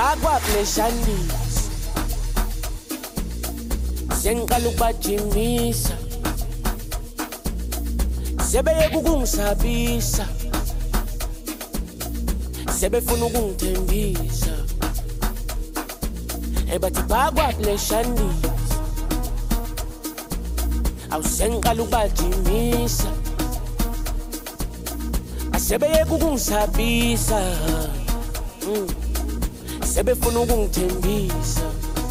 bagwa pleshandis sengiqala ukubajimisa sebeye kukungisabisa sebefuna ukungithembisa bathi bagwa pleshandis awusengiqala ukubajimisa asebeye kukungisabisa sebefuna ukungithembisa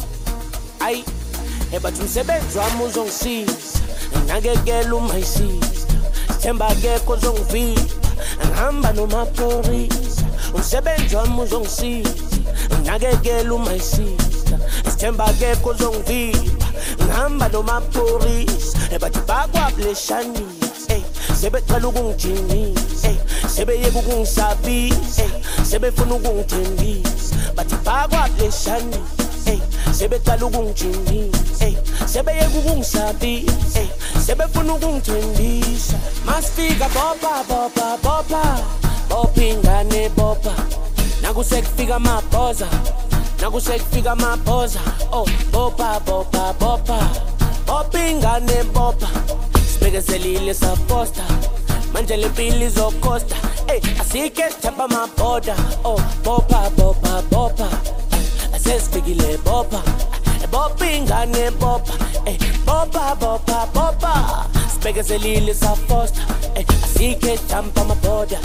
ayi bathi umsebenzi wami uzongisiza ngakekela uma isiza sithemba akekho ozongivimba ngihamba nomaphorisa umsebenzi wami uzongisiza ngakekela uma isiza sithemba akekho ozongivimba ngihamba nomaphorisa bathi bagwa pleshandis sebeqala ukungijimisa sebeyeka ukungisabisa sebefuna ukungithembisa bathi bagwa pleshandis sebeqala ukungijimisa sebeyeka ukungisabisa sebefuna ukungithembisa masifika bopha bopha bopha bopha ingane bopha nakusekufika amabhoza nakusekufika amabhoza bopha bopha bopha bopha ingane bopha sibekezelile saposta manje lempilo izokosta asike sithapha amabhoda bopha bopha bopha asesifikile bopha bopha ingane bopha bopha bopha bopha sibekezelile saposta asike sithapha amabhoda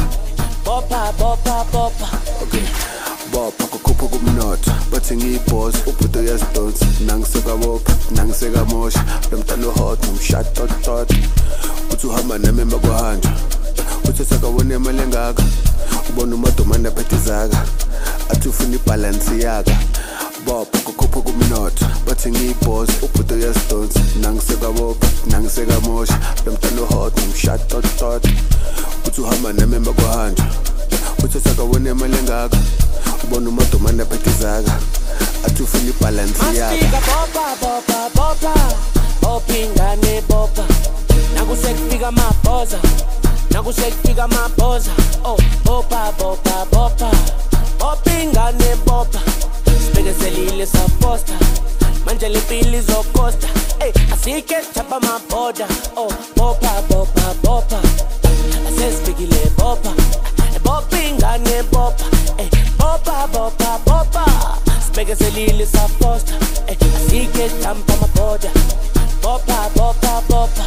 bopha bopha bopha okay bopha kukhupha kumnotho bathi ngiyibhoza ubhudo yazidonsa nangiseka bopha nangiseka mosha lomntana hot umshado tot uthi uhamba nami emakwahanja uthi sakabona imali engaka ubona umadomanda phethe zaka athi ufuna ibalance yaka bopha kukhupha kumnotho bathi ngiyibhoza ubhudo yazidonsa nangiseka bopha nangiseka mosha lomntana hot umshado tot uthi uhamba nami emakwahanja uthi sakabona imali engaka ubona umadomanda phethe zaka athi ufuna ibalance yaka masifika bopha bopha bopha bopha ingane bopha nakusekufika amabhoza nakusekufika amabhoza bopha bopha bopha bopha ingane bopha sibekezelile saposta manje lempilo izokosta asike sithapha amabhoda bopha bopha bopha asesifikile bopha bopha ingane bopha bopha bopha bopha sibekezelile saposta asike sithapha amabhoda bopha bopha bopha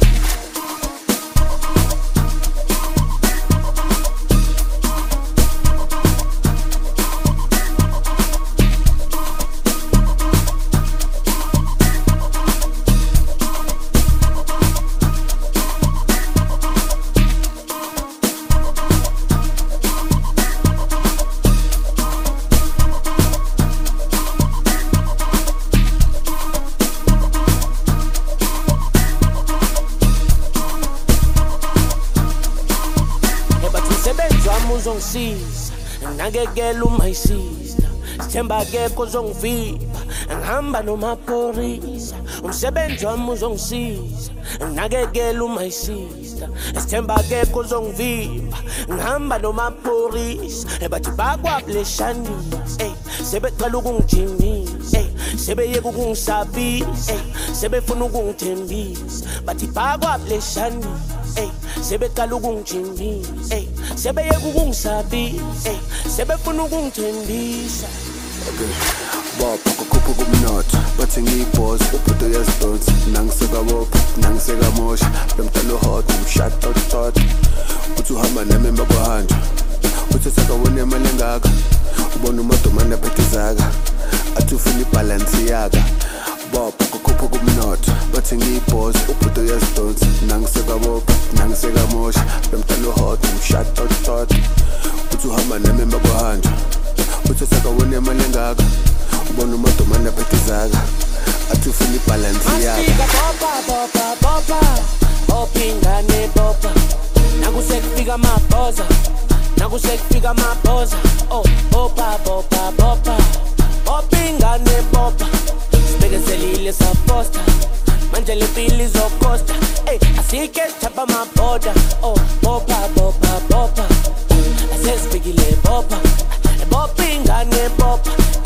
uzongisiza ngakekela uma isiza sithemba akekho ozongivimba ngihamba nomaphorisa umsebenzi wami uzongisiza ngakekela uma isiza sithemba akekho ozongivimba ngihamba nomaphorisa bathi bagwa pleshandis sebeqala ukungijimisa sebeyeka ukungisabisa sebefuna ukungithembisa bathi bagwa pleshandis sebeqala ukungijimisa sebeyeka ukungisabisa sebefuna ukungithembisa okay bopha kukhupha kumnotho bathi ngiyibhoza ubhudo yazidonsa nangiseka bopha nangiseka mosha lomntana hot umshado tot uthi uhamba nami emakwahanja uthi sakabona imali engaka ubona umadomanda phethe zaka athi ufuna ibalance yaka bopha kukhupha kumnotho bathi ngiyibhoza ubhudo yazidonsa nangiseka bopha nangiseka mosha lomntana hot umshado tot uthi uhamba nami emakwahanja uthi sakabona imali engaka ubona umadomanda phethe zaka athi ufuna ibalance yaka masifika bopha bopha bopha bopha ingane bopha nakusekufika amabhoza nakusekufika amabhoza bopha bopha bopha bopha ingane bopha sibekezelile saposta manje lempilo izokosta asike sithapha amabhoda bopha bopha bopha asesifikile bopha bopha ingane bopha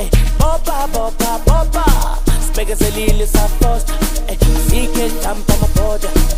border.